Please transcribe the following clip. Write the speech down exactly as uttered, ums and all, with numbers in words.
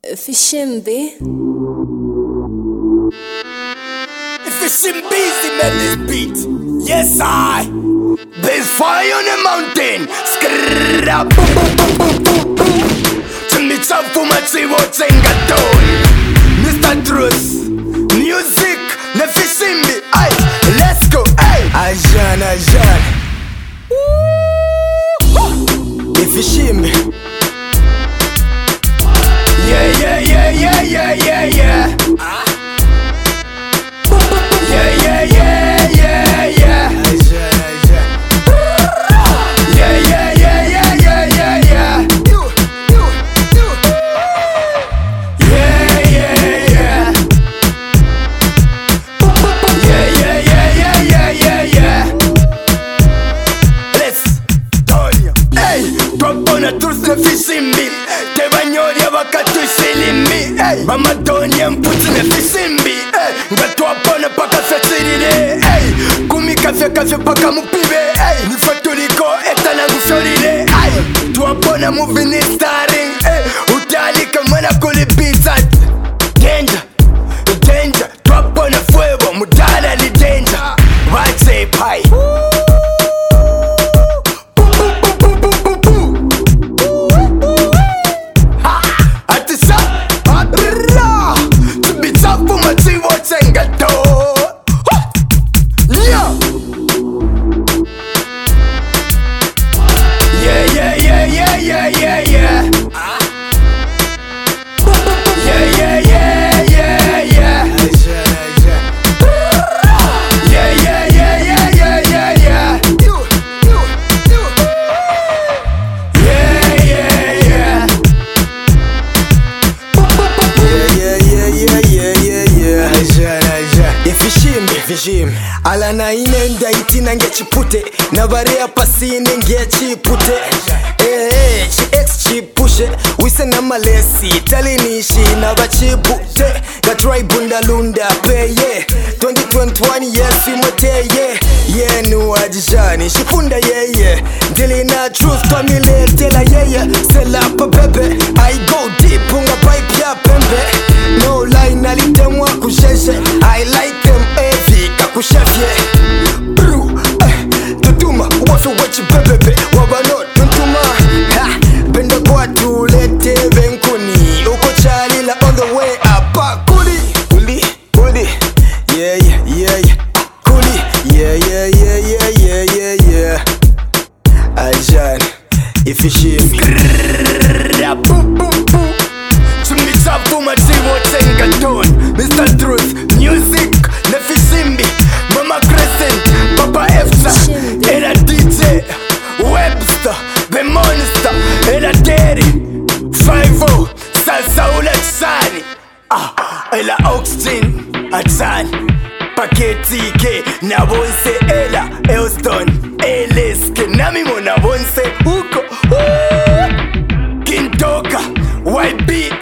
Fishimbi. Fishimbizi made this beat. Yes, I. There's fire on the mountain. Skrrrra, boom, boom, boom, boom, boom, boom. Chimichafu machivo chengaton. Mister Truth. Music. Ne Fishimbi. Aye, let's go. Aye. Ajan, Ajan. Fishimbi. Yeah, yeah, yeah, yeah, yeah, yeah, yeah. Yeah, yeah, yeah, yeah, yeah. Yeah, yeah, yeah, yeah, yeah, yeah, yeah. Yeah, yeah, yeah. Yeah, yeah, yeah, yeah, yeah, yeah, yeah. Let's turn. Hey, drop on a truth the Fishimbi. Tebanyoria bakatu silimi. Hey, mama Tonya mputi ne Fishimbi. Hey, ngatwa pona paka fetirire. Hey, kumi kafe kafe paka mupibe. Hey, nifaturiko eta na gufyorire. Hey, tuwapona movie ni starring. Hey, utalika mwana kuli pizza. Danger, danger. Tuwapona fuego, mudala li danger. Right say pie. Fishimbi ala na ine ndaiti na ngechipute na barea pasine ngechipute eh eh chi ex chipushe wise na malesi talinishi na bachipute ga try bunda lunda peye twenty twenty-one yes imoteye yenu ajishani shifunda yeye ndili na truth family tela yeye sela pa bebe I go deep unga pipe ya pembe no line alitemwa kusheshe I like them heavy kakushafye bru eh, tutuma wafi wachi bebebe wabano tuntuma ha benda kwa tulete benkoni uko chalila on the way up kuli kuli kuli yeah yeah yeah yeah kuli yeah yeah yeah yeah yeah yeah yeah Ajan Fishimbi boom boom boom Chimichafu machivo chengaton Mister Truth Music ne Fishimbi Mama Crescent Papa Efta Ela D J Webster The Monster Ela Terry five oh Salsa ula Chani Ah Ela Oxygen Achani Paketi ke Na bonse Ela Elston Eliske Nami mo na bonse Uko Kintoka Y B